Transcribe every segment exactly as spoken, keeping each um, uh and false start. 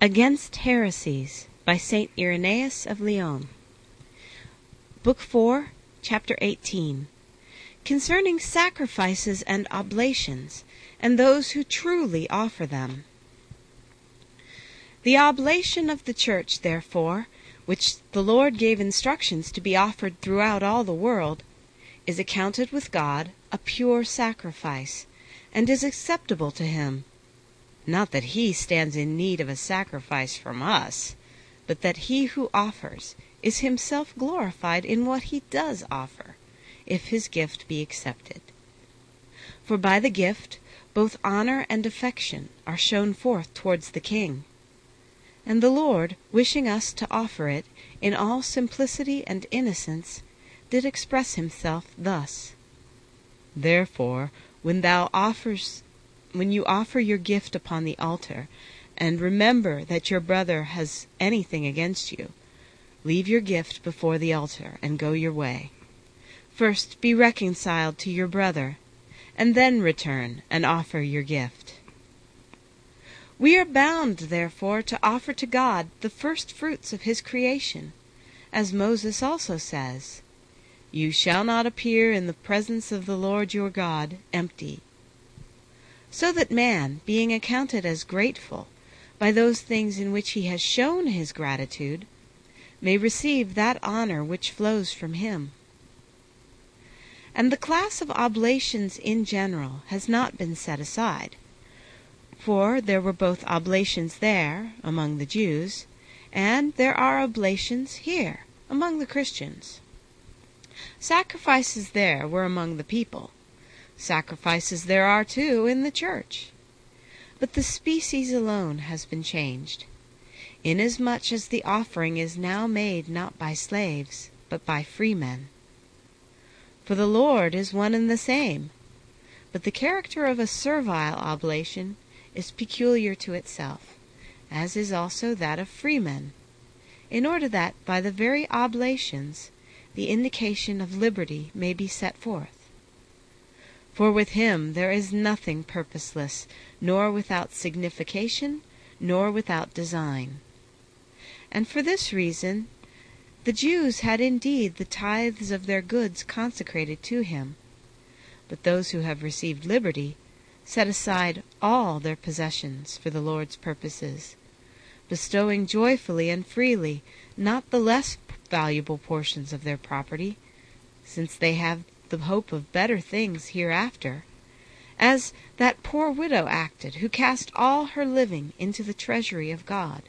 Against Heresies by Saint Irenaeus of Lyons. Book four, Chapter eighteen. Concerning sacrifices and oblations, and those who truly offer them. The oblation of the Church, therefore, which the Lord gave instructions to be offered throughout all the world, is accounted with God a pure sacrifice, and is acceptable to him. Not that he stands in need of a sacrifice from us, but that he who offers is himself glorified in what he does offer, if his gift be accepted. For by the gift both honor and affection are shown forth towards the King. And the Lord, wishing us to offer it in all simplicity and innocence, did express himself thus: Therefore, when thou offers When you offer your gift upon the altar, and remember that your brother has anything against you, leave your gift before the altar, and go your way. First be reconciled to your brother, and then return and offer your gift. We are bound, therefore, to offer to God the first fruits of his creation, as Moses also says, You shall not appear in the presence of the Lord your God empty. So that man, being accounted as grateful by those things in which he has shown his gratitude, may receive that honor which flows from him. And the class of oblations in general has not been set aside, for there were both oblations there among the Jews, and there are oblations here among the Christians. Sacrifices there were among the people. Sacrifices there are, too, in the Church. But the species alone has been changed, inasmuch as the offering is now made not by slaves, but by freemen. For the Lord is one and the same, but the character of a servile oblation is peculiar to itself, as is also that of freemen, in order that by the very oblations the indication of liberty may be set forth. For with him there is nothing purposeless, nor without signification, nor without design. And for this reason the Jews had indeed the tithes of their goods consecrated to him, but those who have received liberty set aside all their possessions for the Lord's purposes, bestowing joyfully and freely not the less valuable portions of their property, since they have the hope of better things hereafter, as that poor widow acted, who cast all her living into the treasury of God.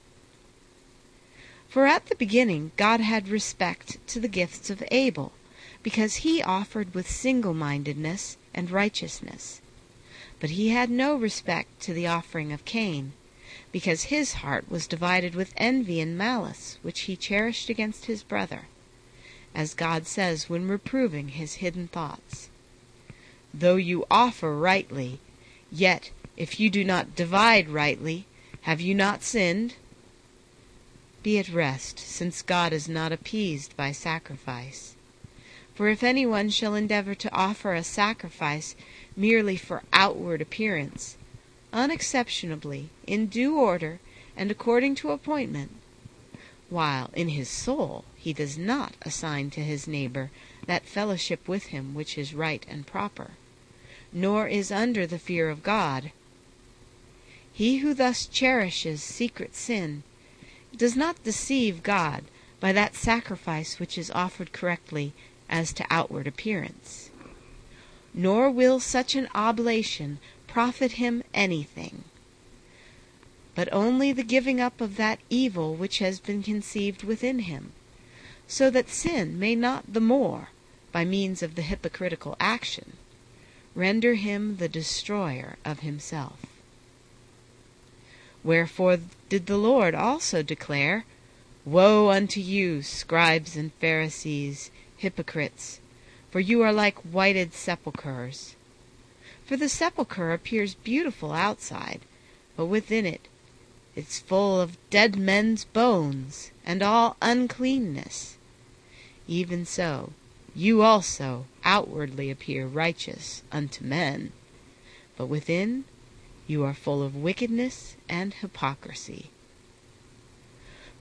For at the beginning God had respect to the gifts of Abel, because he offered with single-mindedness and righteousness. But he had no respect to the offering of Cain, because his heart was divided with envy and malice, which he cherished against his brother, as God says when reproving his hidden thoughts. Though you offer rightly, yet if you do not divide rightly, have you not sinned? Be at rest, since God is not appeased by sacrifice. For if anyone shall endeavor to offer a sacrifice merely for outward appearance, unexceptionably, in due order, and according to appointment, while in his soul he does not assign to his neighbor that fellowship with him which is right and proper, nor is under the fear of God, he who thus cherishes secret sin does not deceive God by that sacrifice which is offered correctly as to outward appearance. Nor will such an oblation profit him anything, but only the giving up of that evil which has been conceived within him, so that sin may not the more, by means of the hypocritical action, render him the destroyer of himself. Wherefore did the Lord also declare, Woe unto you, scribes and Pharisees, hypocrites, for you are like whited sepulchres. For the sepulchre appears beautiful outside, but within it It's full of dead men's bones, and all uncleanness. Even so, you also outwardly appear righteous unto men, but within you are full of wickedness and hypocrisy.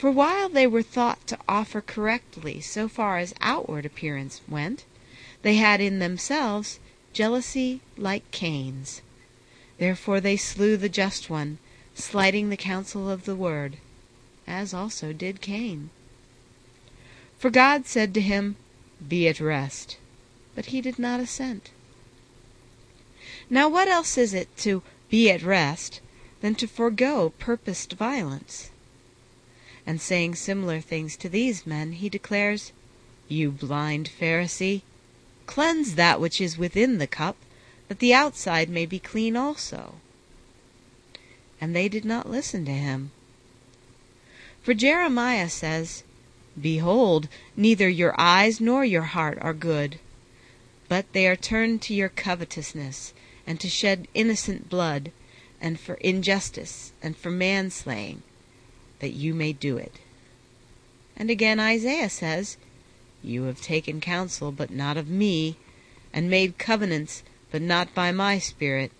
For while they were thought to offer correctly so far as outward appearance went, they had in themselves jealousy like Cain's. Therefore they slew the just one, slighting the counsel of the word, as also did Cain. For God said to him, Be at rest. But he did not assent. Now what else is it to be at rest than to forego purposed violence? And saying similar things to these men, he declares, You blind Pharisee, cleanse that which is within the cup, that the outside may be clean also. And they did not listen to him. For Jeremiah says, Behold, neither your eyes nor your heart are good, but they are turned to your covetousness, and to shed innocent blood, and for injustice, and for manslaying, that you may do it. And again Isaiah says, You have taken counsel, but not of me, and made covenants, but not by my Spirit.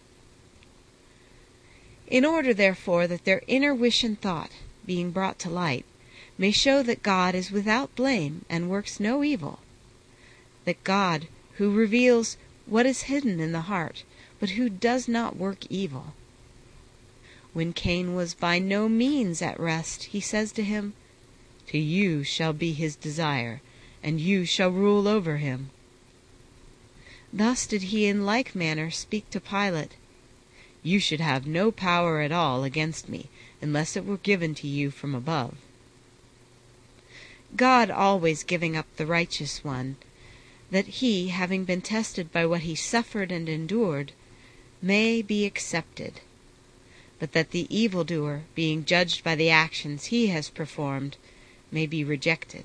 In order, therefore, that their inner wish and thought, being brought to light, may show that God is without blame and works no evil, that God, who reveals what is hidden in the heart, but who does not work evil. When Cain was by no means at rest, he says to him, To you shall be his desire, and you shall rule over him. Thus did he in like manner speak to Pilate, You should have no power at all against me, unless it were given to you from above. God always giving up the righteous one, that he, having been tested by what he suffered and endured, may be accepted, but that the evildoer, being judged by the actions he has performed, may be rejected.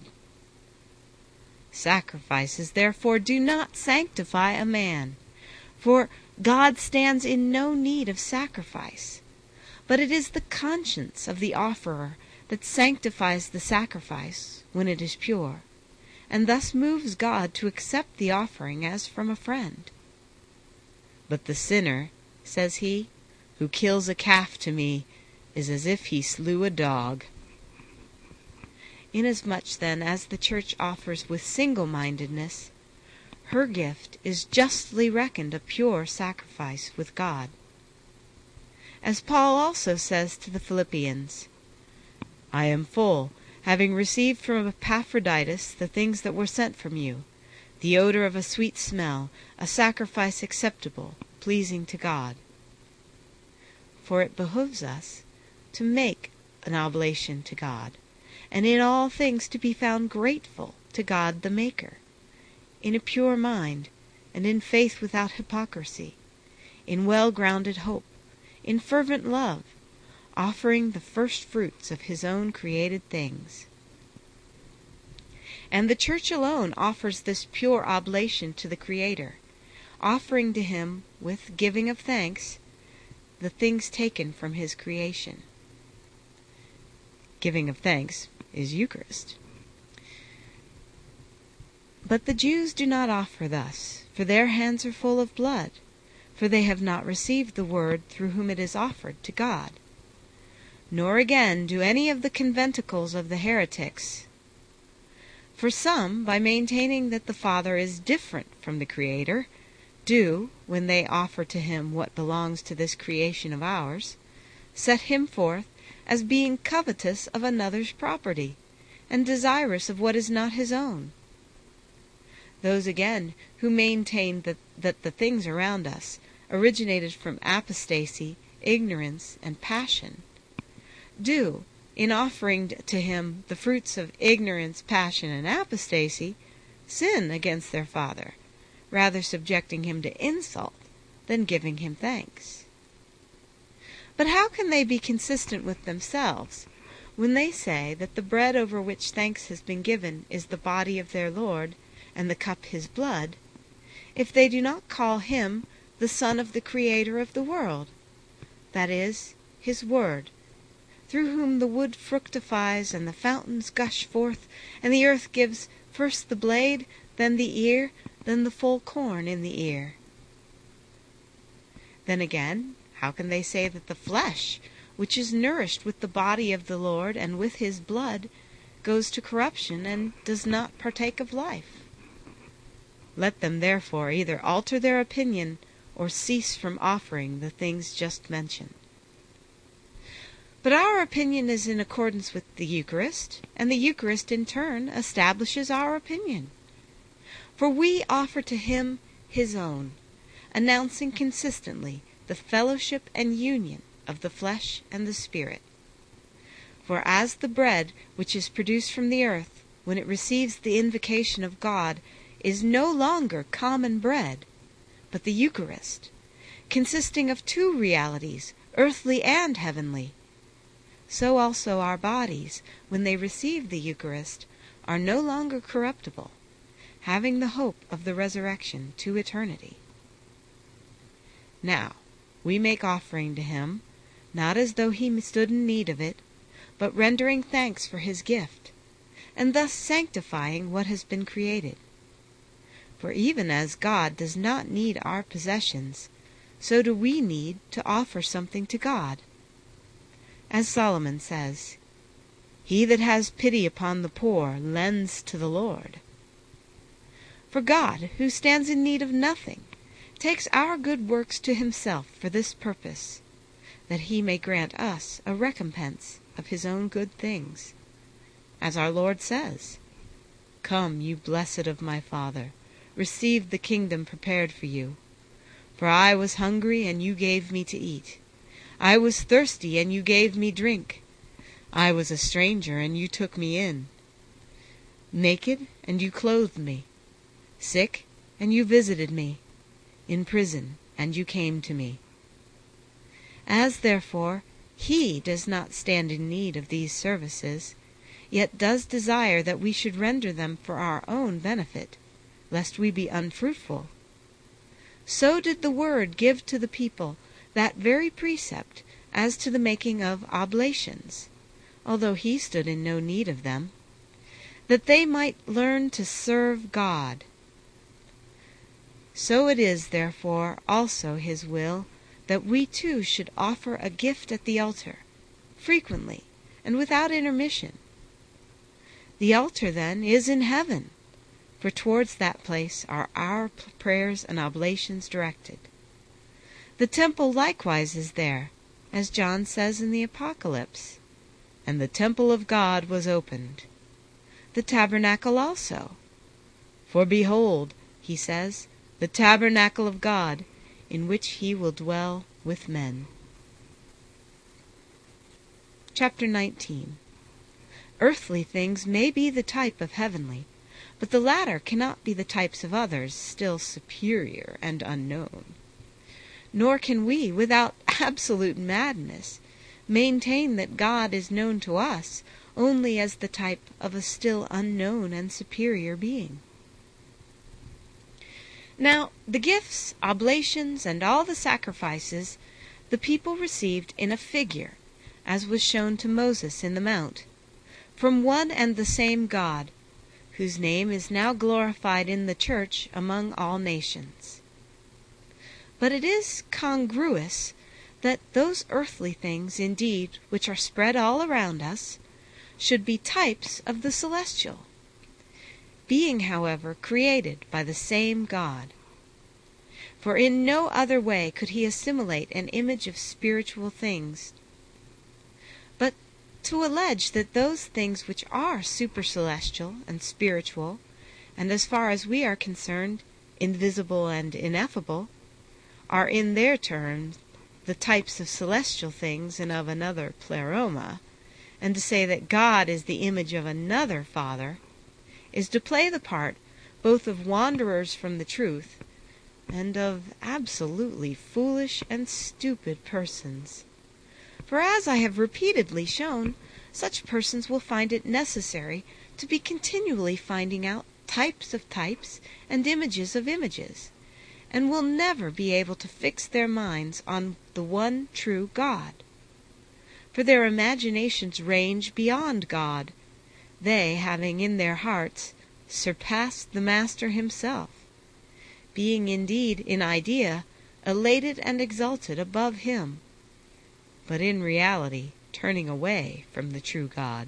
Sacrifices, therefore, do not sanctify a man, for God stands in no need of sacrifice, but it is the conscience of the offerer that sanctifies the sacrifice when it is pure, and thus moves God to accept the offering as from a friend. But the sinner, says he, who kills a calf to me, is as if he slew a dog. Inasmuch then as the Church offers with single-mindedness, her gift is justly reckoned a pure sacrifice with God. As Paul also says to the Philippians, I am full, having received from Epaphroditus the things that were sent from you, the odor of a sweet smell, a sacrifice acceptable, pleasing to God. For it behooves us to make an oblation to God, and in all things to be found grateful to God the Maker, in a pure mind, and in faith without hypocrisy, in well-grounded hope, in fervent love, offering the first fruits of his own created things. And the Church alone offers this pure oblation to the Creator, offering to him, with giving of thanks, the things taken from his creation. Giving of thanks is Eucharist. But the Jews do not offer thus, for their hands are full of blood, for they have not received the word through whom it is offered to God. Nor again do any of the conventicles of the heretics. For some, by maintaining that the Father is different from the Creator, do, when they offer to him what belongs to this creation of ours, set him forth as being covetous of another's property, and desirous of what is not his own. Those again who maintain that, that the things around us originated from apostasy, ignorance, and passion, do, in offering to him the fruits of ignorance, passion, and apostasy, sin against their Father, rather subjecting him to insult than giving him thanks. But how can they be consistent with themselves when they say that the bread over which thanks has been given is the body of their Lord, and the cup his blood, if they do not call him the Son of the Creator of the world, that is, his Word, through whom the wood fructifies and the fountains gush forth, and the earth gives first the blade, then the ear, then the full corn in the ear? Then again, how can they say that the flesh, which is nourished with the body of the Lord and with his blood, goes to corruption and does not partake of life. Let them therefore either alter their opinion or cease from offering the things just mentioned. But our opinion is in accordance with the Eucharist, and the Eucharist in turn establishes our opinion. For we offer to him his own, announcing consistently the fellowship and union of the flesh and the Spirit. For as the bread which is produced from the earth, when it receives the invocation of God, is no longer common bread, but the Eucharist, consisting of two realities, earthly and heavenly, so also our bodies, when they receive the Eucharist, are no longer corruptible, having the hope of the resurrection to eternity. Now, we make offering to him, not as though he stood in need of it, but rendering thanks for his gift, and thus sanctifying what has been created. For even as God does not need our possessions, so do we need to offer something to God. As Solomon says, "He that has pity upon the poor lends to the Lord." For God, who stands in need of nothing, takes our good works to himself for this purpose, that he may grant us a recompense of his own good things. As our Lord says, "Come, you blessed of my Father, receive the kingdom prepared for you. For I was hungry, and you gave me to eat. I was thirsty, and you gave me drink. I was a stranger, and you took me in. Naked, and you clothed me. Sick, and you visited me. In prison, and you came to me." As, therefore, he does not stand in need of these services, yet does desire that we should render them for our own benefit, lest we be unfruitful, so did the Word give to the people that very precept as to the making of oblations, although he stood in no need of them, that they might learn to serve God. So it is, therefore, also his will that we too should offer a gift at the altar, frequently and without intermission. The altar, then, is in heaven, for towards that place are our prayers and oblations directed. The temple likewise is there, as John says in the Apocalypse, "And the temple of God was opened." The tabernacle also. "For behold," he says, "the tabernacle of God, in which he will dwell with men." Chapter nineteen. Earthly things may be the type of heavenly, but the latter cannot be the types of others still superior and unknown. Nor can we, without absolute madness, maintain that God is known to us only as the type of a still unknown and superior being. Now, the gifts, oblations, and all the sacrifices the people received in a figure, as was shown to Moses in the mount, from one and the same God, whose name is now glorified in the Church among all nations. But it is congruous that those earthly things, indeed, which are spread all around us, should be types of the celestial, being, however, created by the same God. For in no other way could he assimilate an image of spiritual things. But to allege that those things which are supercelestial and spiritual, and as far as we are concerned, invisible and ineffable, are in their turn the types of celestial things and of another pleroma, and to say that God is the image of another Father, is to play the part both of wanderers from the truth and of absolutely foolish and stupid persons. For as I have repeatedly shown, such persons will find it necessary to be continually finding out types of types and images of images, and will never be able to fix their minds on the one true God. For their imaginations range beyond God, they having in their hearts surpassed the Master himself, being indeed in idea elated and exalted above him. but in reality turning away from the true God.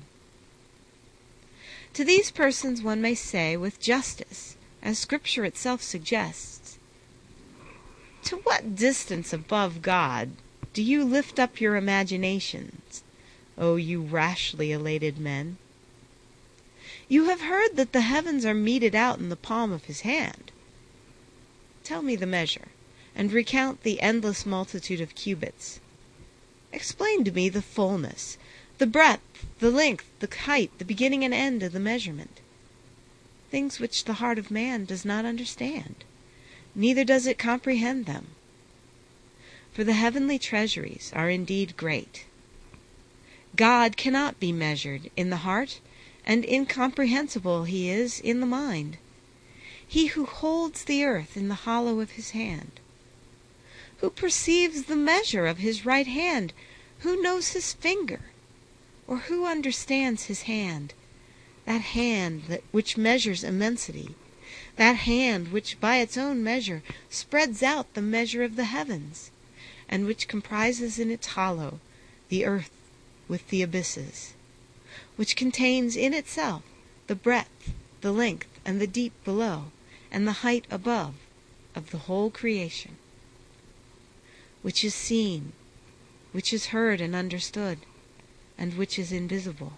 To these persons one may say with justice, as Scripture itself suggests, "To what distance above God do you lift up your imaginations, O you rashly elated men? You have heard that the heavens are meted out in the palm of his hand. Tell me the measure, and recount the endless multitude of cubits. Explain to me the fullness, the breadth, the length, the height, the beginning and end of the measurement, things which the heart of man does not understand, neither does it comprehend them. For the heavenly treasuries are indeed great. God cannot be measured in the heart, and incomprehensible he is in the mind. He who holds the earth in the hollow of his hand, who perceives the measure of his right hand, who knows his finger, or who understands his hand, that hand that which measures immensity, that hand which by its own measure spreads out the measure of the heavens, and which comprises in its hollow the earth with the abysses, which contains in itself the breadth, the length, and the deep below, and the height above of the whole creation, which is seen, which is heard and understood, and which is invisible.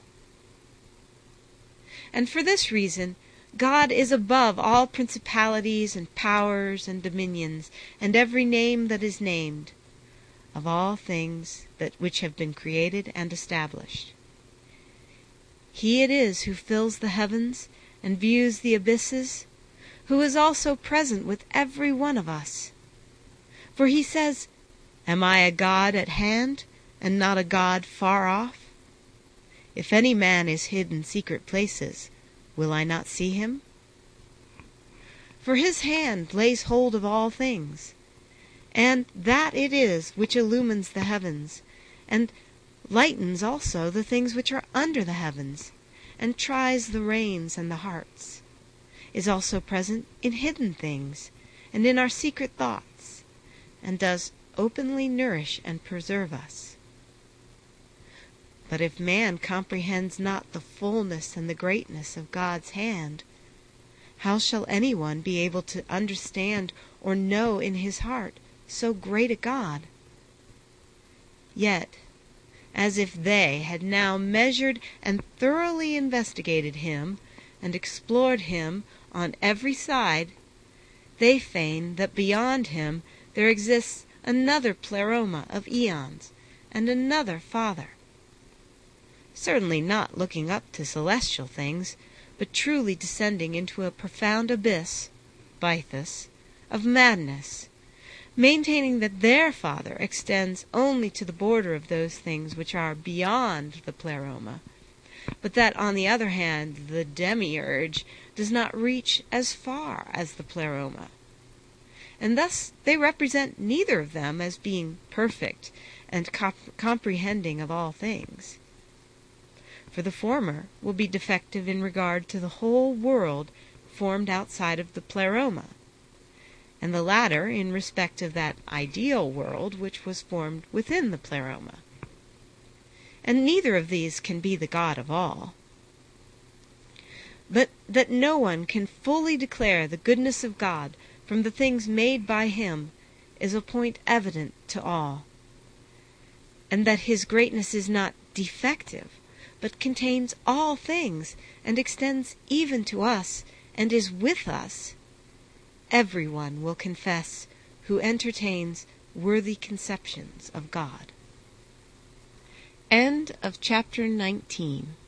And for this reason God is above all principalities and powers and dominions, and every name that is named, of all things that which have been created and established. He it is who fills the heavens and views the abysses, who is also present with every one of us. For he says, "Am I a God at hand, and not a God far off? If any man is hid in secret places, will I not see him? For his hand lays hold of all things, and that it is which illumines the heavens, and lightens also the things which are under the heavens, and tries the reins and the hearts, is also present in hidden things, and in our secret thoughts, and does openly nourish and preserve us. But if man comprehends not the fullness and the greatness of God's hand, how shall anyone be able to understand or know in his heart so great a God? Yet, as if they had now measured and thoroughly investigated him, and explored him on every side, they feign that beyond him there exists another Pleroma of eons, and another Father, certainly not looking up to celestial things, but truly descending into a profound abyss, Bythus, of madness, maintaining that their Father extends only to the border of those things which are beyond the Pleroma, but that on the other hand the Demiurge does not reach as far as the Pleroma, and thus they represent neither of them as being perfect and comp- comprehending of all things. For the former will be defective in regard to the whole world formed outside of the Pleroma, and the latter in respect of that ideal world which was formed within the Pleroma. And neither of these can be the God of all. But that no one can fully declare the goodness of God from the things made by him is a point evident to all, and that his greatness is not defective, but contains all things, and extends even to us, and is with us, everyone will confess who entertains worthy conceptions of God. End of chapter nineteen.